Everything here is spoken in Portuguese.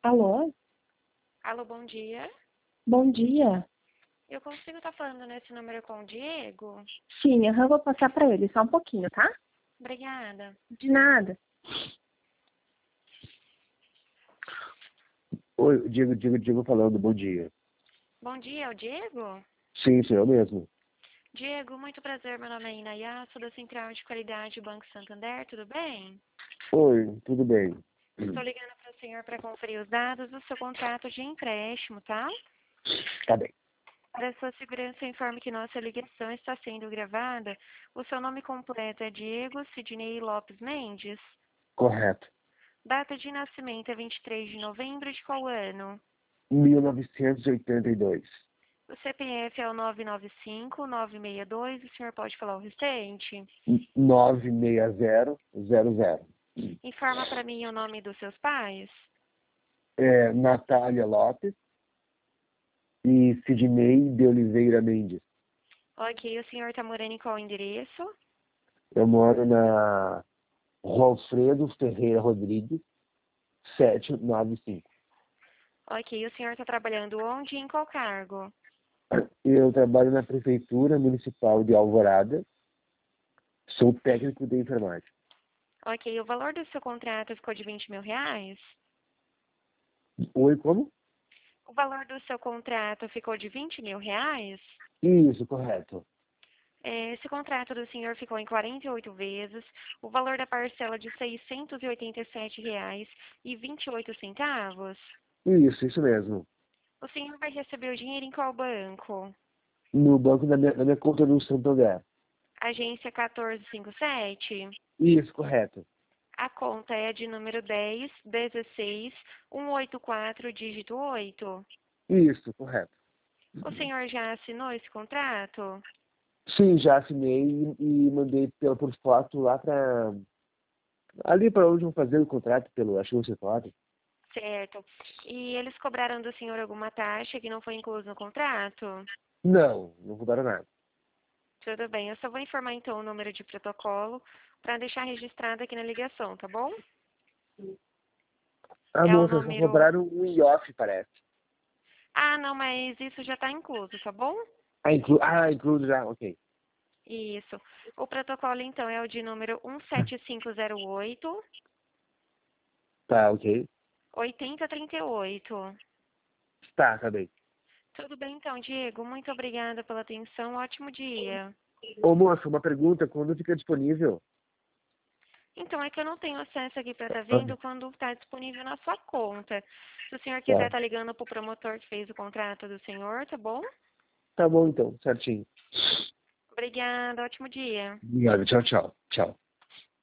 Alô? Alô, bom dia. Bom dia. Eu consigo estar falando nesse número com o Diego? Sim, eu vou passar para ele, só um pouquinho, tá? Obrigada. De nada. Oi, Diego falando, bom dia. Bom dia, é o Diego? Sim, sou eu mesmo. Diego, muito prazer. Meu nome é Inaya, sou da Central de Qualidade do Banco Santander, tudo bem? Oi, tudo bem? Estou ligando para o senhor para conferir os dados do seu contrato de empréstimo, tá? Tá bem. Para sua segurança, informe que nossa ligação está sendo gravada. O seu nome completo é Diego Sidney Lopes Mendes. Correto. Data de nascimento é 23 de novembro de qual ano? 1982. O CPF é o 995-962. O senhor pode falar o restante? 96000. Informa para mim o nome dos seus pais. Natália Lopes e Sidney de Oliveira Mendes. Ok, o senhor está morando em qual endereço? Eu moro na Rua Alfredo Ferreira Rodrigues, 795. Ok, o senhor está trabalhando onde e em qual cargo? Eu trabalho na Prefeitura Municipal de Alvorada. Sou técnico de enfermagem. Ok, o valor do seu contrato ficou de 20 mil reais? Oi, como? O valor do seu contrato ficou de 20 mil reais? Isso, correto. Esse contrato do senhor ficou em 48 vezes, o valor da parcela de R$ 687,28. Isso mesmo. O senhor vai receber o dinheiro em qual banco? No banco da minha conta do Santander. Agência 1457? Isso, correto. A conta é de número 10 16 184 dígito 8. Isso, correto. O senhor já assinou esse contrato? Sim, já assinei e mandei por foto lá para ali para onde vão fazer o contrato, acho que você pode. Certo. E eles cobraram do senhor alguma taxa que não foi incluso no contrato? Não mudaram nada. Tudo bem, eu só vou informar então o número de protocolo para deixar registrado aqui na ligação, tá bom? A É o moça só número... cobraram um IOF, parece. Ah, não, mas isso já está incluso, tá bom? Incluso já, ok. Isso. O protocolo, então, é o de número 17508 Tá, ok. 8038. Tá bem. Tudo bem, então, Diego. Muito obrigada pela atenção. Ótimo dia. Ô moça, uma pergunta, quando fica disponível? Então, é que eu não tenho acesso aqui para estar vendo quando está disponível na sua conta. Se o senhor quiser Tá. estar ligando para o promotor que fez o contrato do senhor, tá bom? Tá bom então, certinho. Obrigada. Ótimo dia. Obrigado, tchau. Tchau.